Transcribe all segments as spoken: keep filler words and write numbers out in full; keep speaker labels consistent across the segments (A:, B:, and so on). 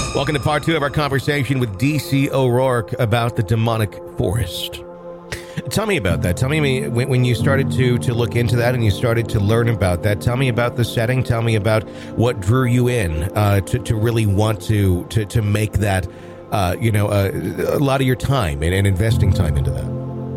A: Welcome to part two of our conversation with D C O'Rourke about the demonic forest. Tell me about that. Tell me when, when you started to, to look into that and you started to learn about that. Tell me about the setting. Tell me about what drew you in uh, to, to really want to, to, to make that, uh, you know, uh, a lot of your time and, and investing time into that.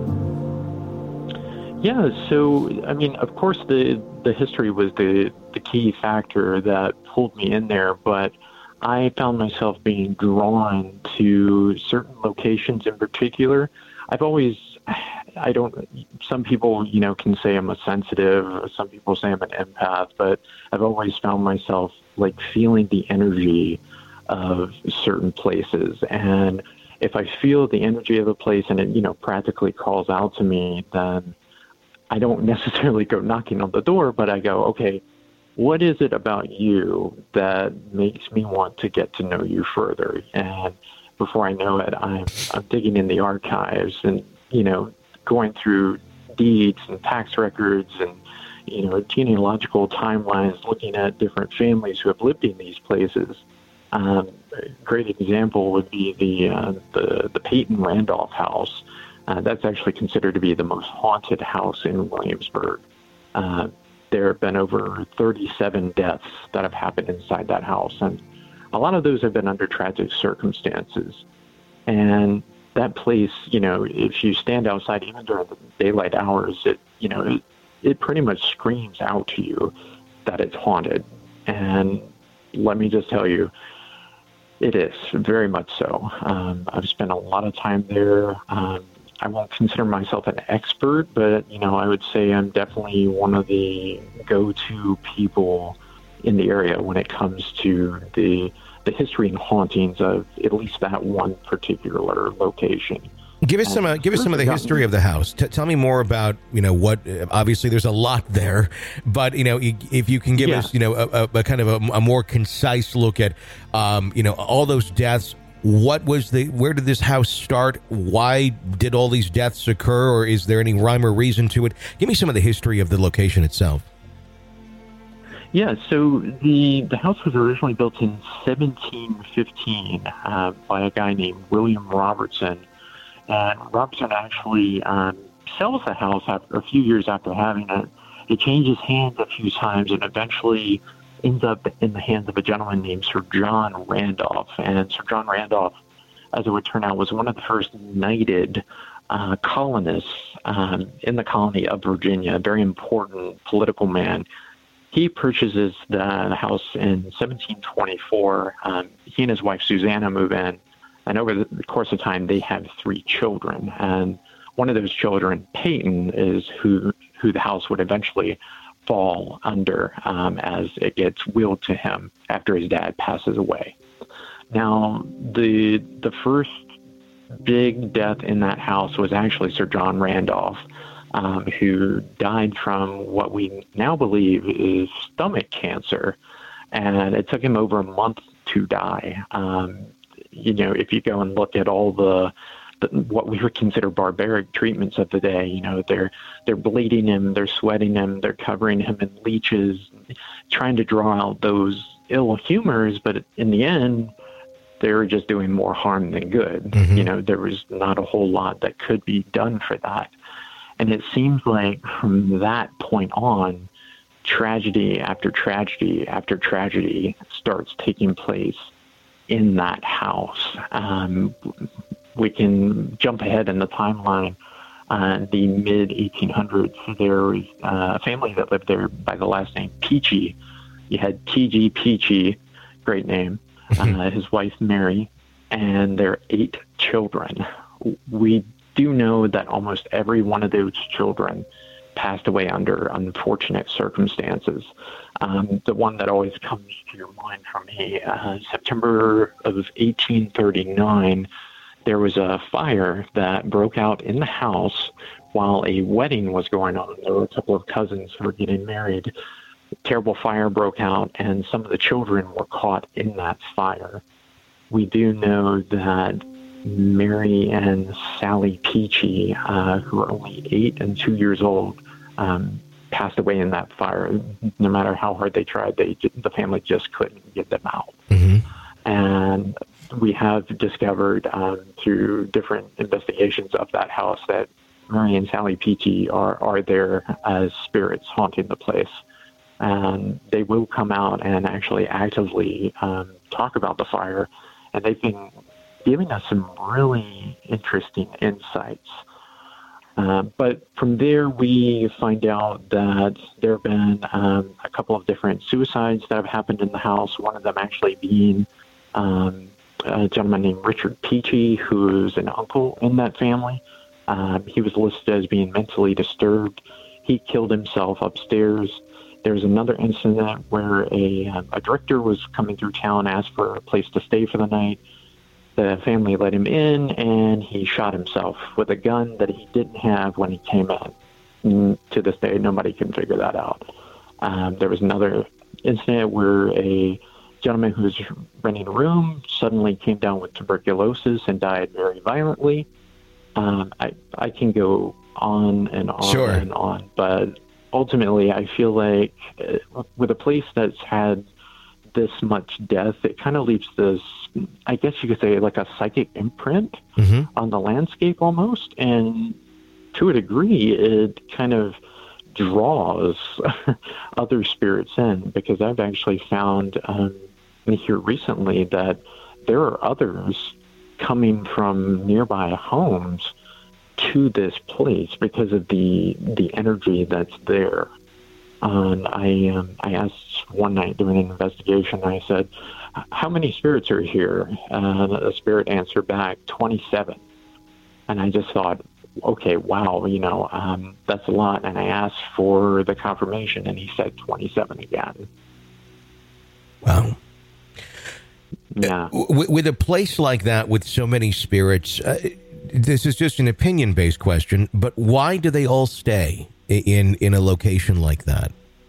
B: Yeah, so, I mean, of course, the, the history was the, the key factor that pulled me in there, but I found myself being drawn to certain locations in particular. I've always, I don't, some people, you know, can say I'm a sensitive, some people say I'm an empath, but I've always found myself like feeling the energy of certain places. And if I feel the energy of a place and it, you know, practically calls out to me, then I don't necessarily go knocking on the door, but I go, okay, what is it about you that makes me want to get to know you further? And before I know it, I'm, I'm digging in the archives and, you know, going through deeds and tax records and, you know, genealogical timelines, looking at different families who have lived in these places. Um, a great example would be the, uh, the, the Peyton Randolph house. Uh, that's actually considered to be the most haunted house in Williamsburg. Uh, there have been over thirty-seven deaths that have happened inside that house, and a lot of those have been under tragic circumstances. And that place, you know, if you stand outside, even during the daylight hours, it, you know, it, it pretty much screams out to you that it's haunted. And let me just tell you, it is very much so. Um, I've spent a lot of time there. Um, I won't consider myself an expert, but, you know, I would say I'm definitely one of the go-to people in the area when it comes to the the history and hauntings of at least that one particular location.
A: Give us some. Uh, give us some of the history of the house. T- tell me more about, you know, what. Obviously, there's a lot there, but you know, if you can give yeah. us, you know, a, a kind of a, a more concise look at, um, you know, all those deaths. What was the? Where did this house start? Why did all these deaths occur? Or is there any rhyme or reason to it? Give me some of the history of the location itself.
B: Yeah, so the the house was originally built in seventeen fifteen uh, by a guy named William Robertson. And Robertson actually um, sells the house after a few years after having it. It changes hands a few times and eventually ends up in the hands of a gentleman named Sir John Randolph. And Sir John Randolph, as it would turn out, was one of the first knighted uh, colonists um, in the colony of Virginia, a very important political man. He purchases the house in seventeen twenty-four. Um, he and his wife, Susanna, move in. And over the course of time, they have three children. And one of those children, Peyton, is who, who the house would eventually fall under um, as it gets willed to him after his dad passes away. Now, the the first big death in that house was actually Sir John Randolph, um, who died from what we now believe is stomach cancer. And it took him over a month to die. Um, you know, if you go and look at all the what we would consider barbaric treatments of the day, you know, they're they're bleeding him, they're sweating him, they're covering him in leeches, trying to draw out those ill humors, but in the end, they were just doing more harm than good. Mm-hmm. You know, there was not a whole lot that could be done for that. And it seems like from that point on, tragedy after tragedy after tragedy starts taking place in that house. Um, we can jump ahead in the timeline. Uh, the mid eighteen hundreds, there was uh, a family that lived there by the last name Peachy. You had T G Peachy, great name, uh, his wife Mary, and their eight children. We do know that almost every one of those children passed away under unfortunate circumstances. Um, the one that always comes to your mind for me, uh, September of eighteen thirty-nine, there was a fire that broke out in the house while a wedding was going on. There were a couple of cousins who were getting married. A terrible fire broke out, and some of the children were caught in that fire. We do know that Mary and Sally Peachy, uh, who were only eight and two years old, um, passed away in that fire. No matter how hard they tried, they the family just couldn't get them out. Mm-hmm. And we have discovered um, through different investigations of that house that Mary and Sally Peachy are, are there as spirits haunting the place. And they will come out and actually actively um, talk about the fire. And they've been giving us some really interesting insights. Uh, but from there, we find out that there have been um, a couple of different suicides that have happened in the house, one of them actually being um, a gentleman named Richard Peachy, who's an uncle in that family. Um, he was listed as being mentally disturbed. He killed himself upstairs. There was another incident where a, a director was coming through town, asked for a place to stay for the night. The family let him in, and he shot himself with a gun that he didn't have when he came in. And to this day, nobody can figure that out. Um, there was another incident where a gentleman who was renting a room suddenly came down with tuberculosis and died very violently. Um, I, I can go on and on
A: sure.
B: and on, but ultimately I feel like uh, with a place that's had this much death, it kind of leaves this, I guess you could say, like a psychic imprint mm-hmm. on the landscape almost. And to a degree, it kind of draws other spirits in, because I've actually found um, here recently that there are others coming from nearby homes to this place because of the the energy that's there. And I um, I asked one night during an investigation, I said, how many spirits are here? And a spirit answered back, twenty-seven. And I just thought, okay, wow, you know, um, that's a lot. And I asked for the confirmation, and he said twenty-seven again.
A: Wow.
B: Yeah.
A: Uh, with a place like that, with so many spirits, uh, this is just an opinion-based question, but why do they all stay in in a location like that?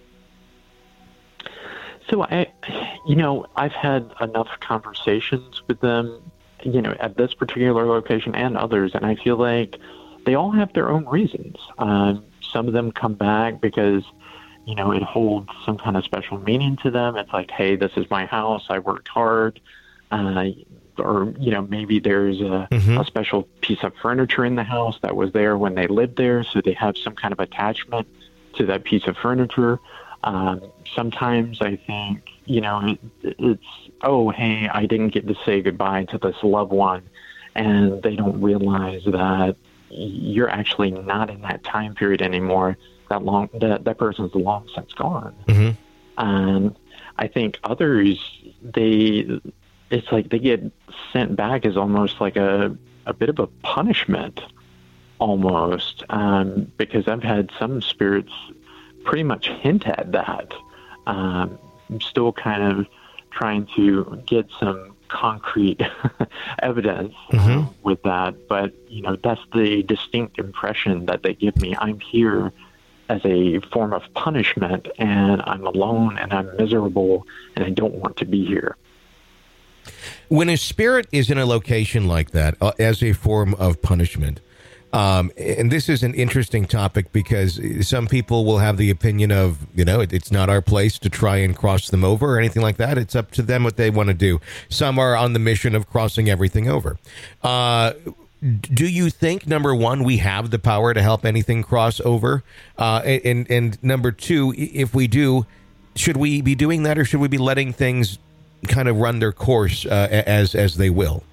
B: So I, you know, I've had enough conversations with them, you know, at this particular location and others, and I feel like they all have their own reasons. Um, some of them come back because, you know, it holds some kind of special meaning to them. It's like, hey, this is my house. I worked hard. Uh, or, you know, maybe there's a, mm-hmm. a special piece of furniture in the house that was there when they lived there, so they have some kind of attachment to that piece of furniture. Um, sometimes I think, you know, it, it's, oh, hey, I didn't get to say goodbye to this loved one, and they don't realize that you're actually not in that time period anymore. That long, that, that person's long since gone. Mm-hmm. And I think others, they, it's like they get sent back as almost like a, a bit of a punishment almost, um, because I've had some spirits pretty much hint at that. Um, I'm still kind of trying to get some concrete evidence mm-hmm. uh, with that, but, you know, that's the distinct impression that they give me. I'm here as a form of punishment, and I'm alone, and I'm miserable, and I don't want to be here.
A: When a spirit is in a location like that uh, as a form of punishment, um, and this is an interesting topic because some people will have the opinion of, you know, it, it's not our place to try and cross them over or anything like that. It's up to them what they want to do. Some are on the mission of crossing everything over. Uh, do you think, number one, we have the power to help anything cross over? Uh, and, and number two, if we do, should we be doing that, or should we be letting things kind of run their course uh, as as they will?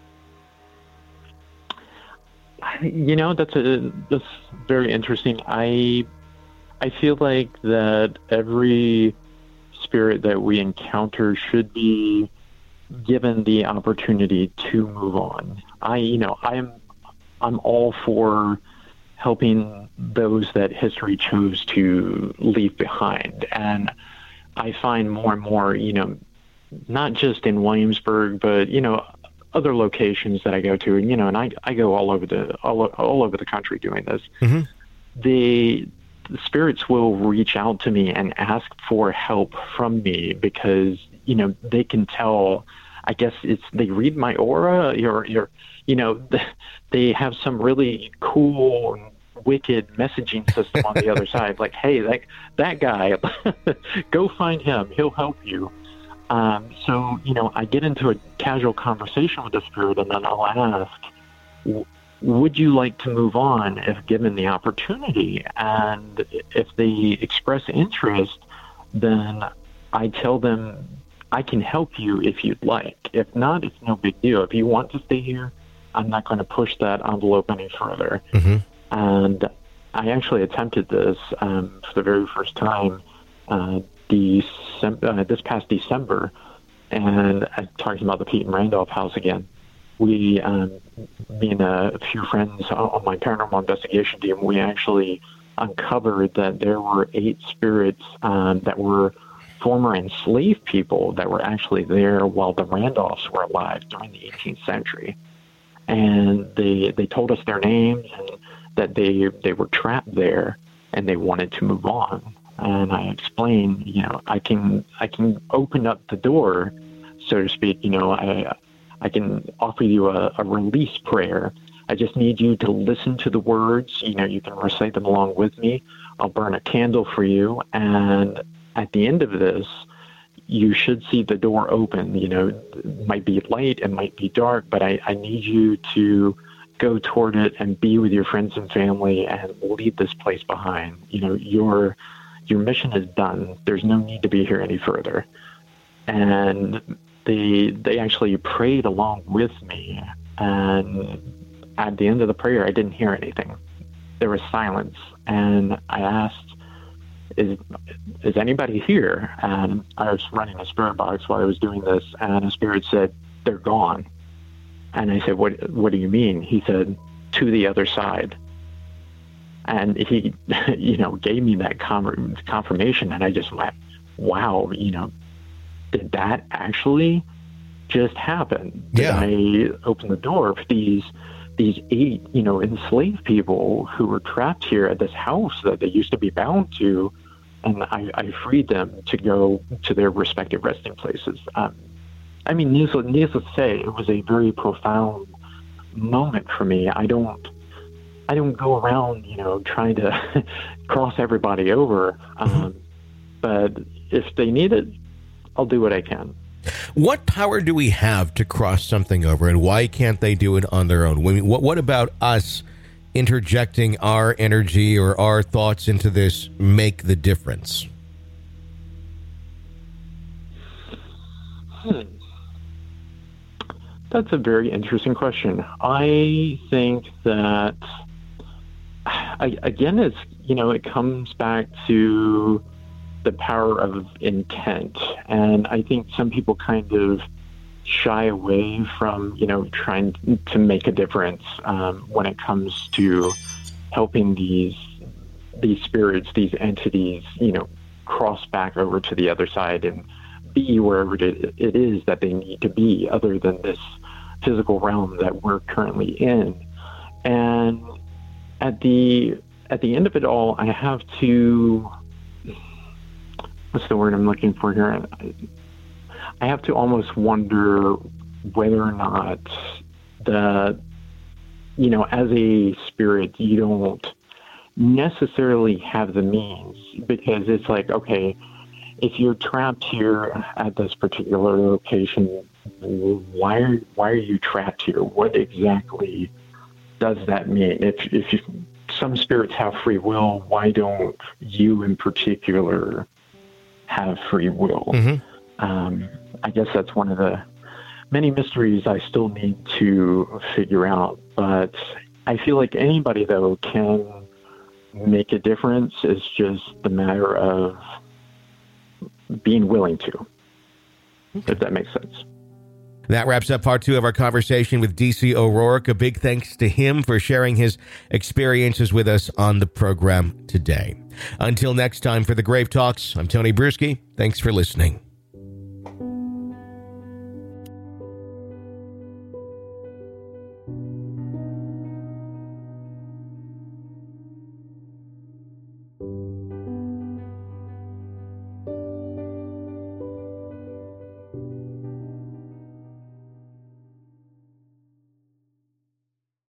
B: You know, that's a that's very interesting. I I feel like that every spirit that we encounter should be given the opportunity to move on. I you know I'm I'm all for helping those that history chose to leave behind, and I find more and more, you know, not just in Williamsburg, but, you know, other locations that I go to, and, you know, and I, I go all over the, all, all over the country doing this. Mm-hmm. The, the spirits will reach out to me and ask for help from me because, you know, they can tell, I guess it's, they read my aura, or, or you know, they have some really cool, wicked messaging system on the other side. Like, hey, that, that guy, go find him. He'll help you. Um, so, you know, I get into a casual conversation with the spirit, and then I'll ask, would you like to move on if given the opportunity? And if they express interest, then I tell them I can help you if you'd like. If not, it's no big deal. If you want to stay here, I'm not going to push that envelope any further. Mm-hmm. And I actually attempted this um, for the very first time uh, December, uh, this past December, and I'm talking about the Peyton Randolph house again. We, um, me and a few friends on my paranormal investigation team, we actually uncovered that there were eight spirits um, that were former enslaved people that were actually there while the Randolphs were alive during the eighteenth century. And they they told us their names and that they they were trapped there and they wanted to move on. And I explained, you know, I can I can open up the door, so to speak. You know, I I can offer you a, a release prayer. I just need you to listen to the words. You know, you can recite them along with me. I'll burn a candle for you, and at the end of this, you should see the door open. You know, it might be light, it might be dark, but I, I need you to go toward it and be with your friends and family and leave this place behind. You know, your your mission is done. There's no need to be here any further. And they they actually prayed along with me. And at the end of the prayer, I didn't hear anything. There was silence. And I asked, is is anybody here? And I was running a spirit box while I was doing this, and a spirit said, they're gone. And I said, what what do you mean? He said, to the other side. And he, you know, gave me that com- confirmation, and I just went, wow, you know, did that actually just happen?
A: Yeah.
B: Did I open the door for these these eight, you know, enslaved people who were trapped here at this house that they used to be bound to, and I, I freed them to go to their respective resting places. Um, I mean, needless, needless to say, it was a very profound moment for me. I don't, I don't go around, you know, trying to cross everybody over. Um, but if they need it, I'll do what I can.
A: What power do we have to cross something over, and why can't they do it on their own? I mean, what, what about us interjecting our energy or our thoughts into this make the difference?
B: Hmm. That's a very interesting question. I think that, I, again, it's, you know, it comes back to the power of intent. And I think some people kind of shy away from, you know, trying to make a difference um, when it comes to helping these these spirits, these entities, you know, cross back over to the other side and be wherever it, it is that they need to be, other than this physical realm that we're currently in. And at the at the end of it all, I have to, what's the word I'm looking for here? I have to almost wonder whether or not the, you know, as a spirit, you don't necessarily have the means, because it's like, okay, if you're trapped here at this particular location, why are, why are you trapped here? What exactly does that mean? If, if you, some spirits have free will, why don't you in particular have free will? Mm-hmm. Um, I guess that's one of the many mysteries I still need to figure out. But I feel like anybody, though, can make a difference. It's just the matter of being willing to, okay. If that makes sense.
A: That wraps up part two of our conversation with D C O'Rourke. A big thanks to him for sharing his experiences with us on the program today. Until next time, for the Grave Talks, I'm Tony Bruschi. Thanks for listening.